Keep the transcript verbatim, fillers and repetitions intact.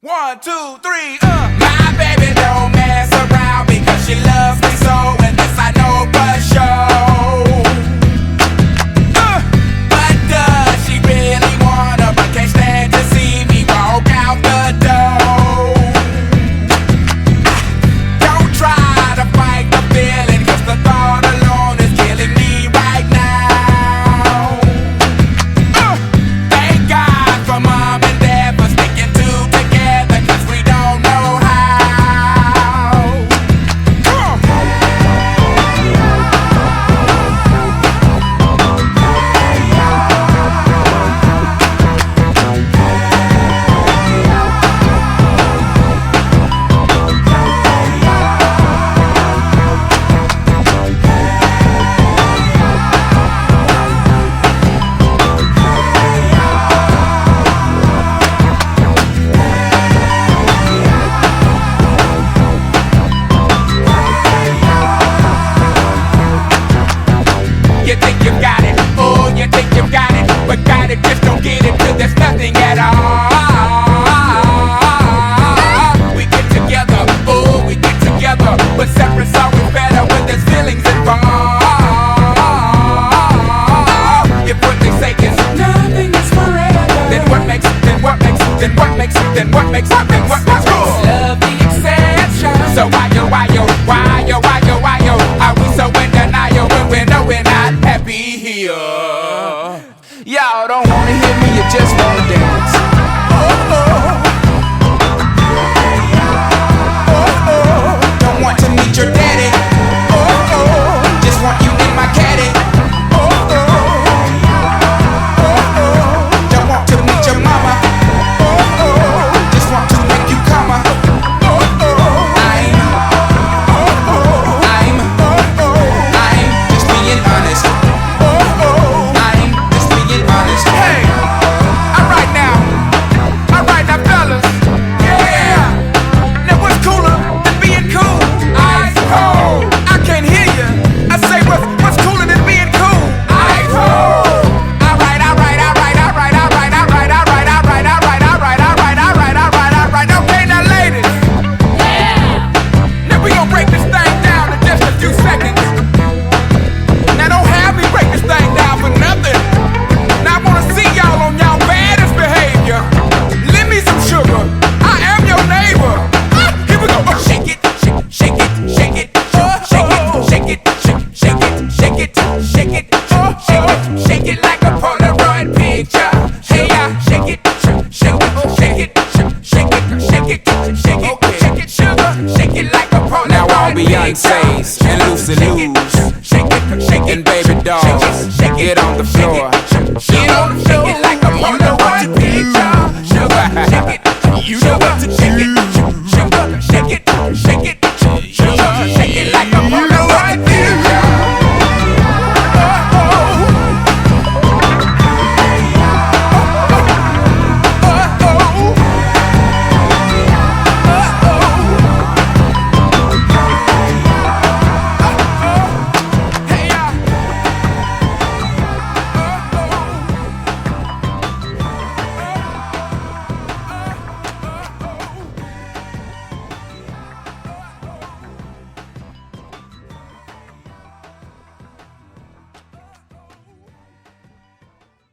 One, two, three, uh. My baby don't mess around because she loves me so, and this I know for sure. Uh. But does she really wanna, but can't stand to see me walk out the door? Don't try to fight the feeling, cause the thought alone is killing me right now. Uh. Thank God for mom and dad for sticking two together, cause we don't know how. Come on. You think you got it, oh, you think you got it, but got it, just don't get it till there's nothing at all. We get together, oh, we get together, but separate's always better when there's feelings involved. If what they say is nothing is forever, then what makes, then what makes, then what makes, then what makes, then what makes love the exception? So why yo, why yo, why yo, why yo, why yo, are we so in denial when we know we're not happy here? Y'all don't wanna hear me, you just wanna dance. Oh, oh. Oh, oh. Don't want to meet your daddy. Oh, oh. Just want you in my caddy. Oh, oh. Oh, oh. Don't want to meet your mama. Oh, oh. Just want to make you come. Oh, oh. I'm, oh, oh. I'm, oh, oh. I'm just being honest. Oh, oh. I'm just being honest. Hey, alright now, alright now, fellas. Yeah. Now what's cooler than being cool? Ice cold. I can't hear you. I say what's what's cooler than being cool? Ice cold. Alright, alright, alright, alright, alright, alright, alright, alright, alright, alright, alright, alright, alright, alright. Okay, now ladies. Yeah. Now we gonna break this thing down in just a few seconds. Now don't have me break this thing down for nothing. Now I wanna see y'all on y'all baddest behavior. Lend me some sugar. I am your neighbor. Ah, here we go. Oh, shake it, shake, shake it, shake it, oh, shake it, shake it, shake, shake it, shake it, shake it, oh, shake it, shake it like a Polaroid picture. Hey, yeah, shake it, shake, shake it, shake it, shake it, shake it, shake it, shake it, sugar, shake it like a Polaroid picture. Now all Beyonce's and Lucy Lou's Shake it, shake it, and baby dolls, get on the floor. Get on the floor, Shake it like a you know what to Polaroid do. picture. Sugar, shake it, You know what to do.